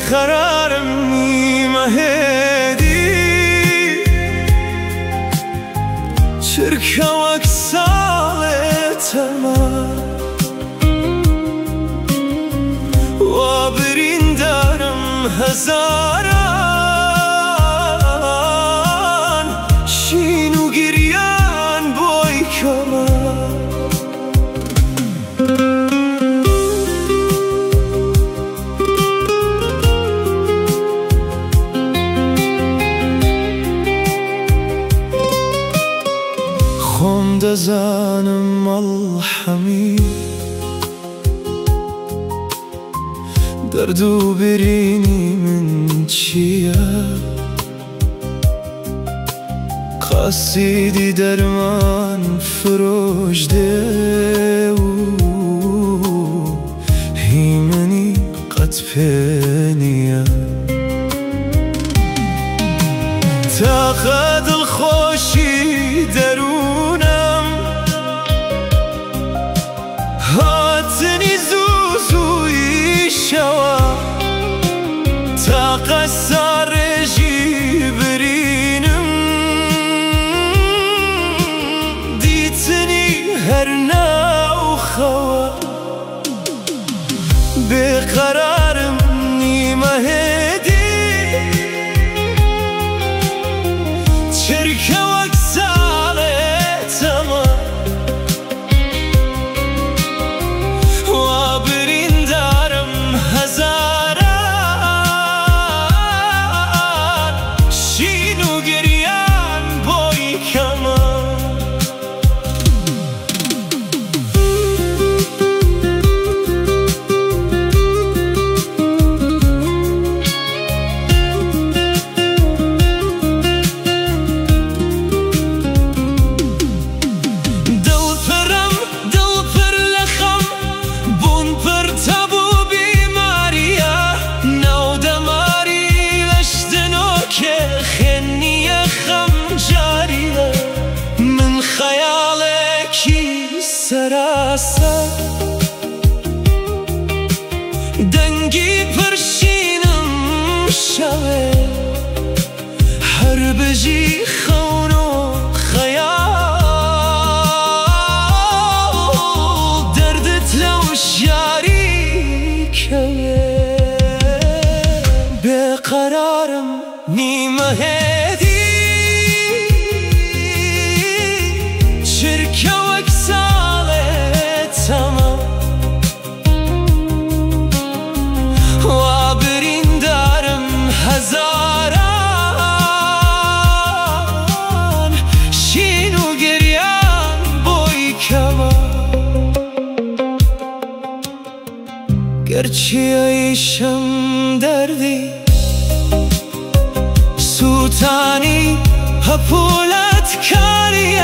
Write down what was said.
beqararım nimahedi çirkevak saletama و برندارم هزاران شین و گریان بای کما خم دزانم الحمید دردو برینی من چیه قصیدی درمان فروش ده هیمنی قد پنیه تا قد الخوشی درونم هاتنی زوزوی شوا تا قصار جبرینم دیتنی هر ناو خوا beqararım nimahedi çirkevak saletama و برندارم هزاران شین و گریان بای کما سراسر دنگی پرشینم شوه هر بجی خون و خیال دردت لوش یاری که beqararım nimahedi çirkevak saletama و برندارم هزاران شین و گریان بای کما گرچه ایشم دردی سوتانی هپولت کاری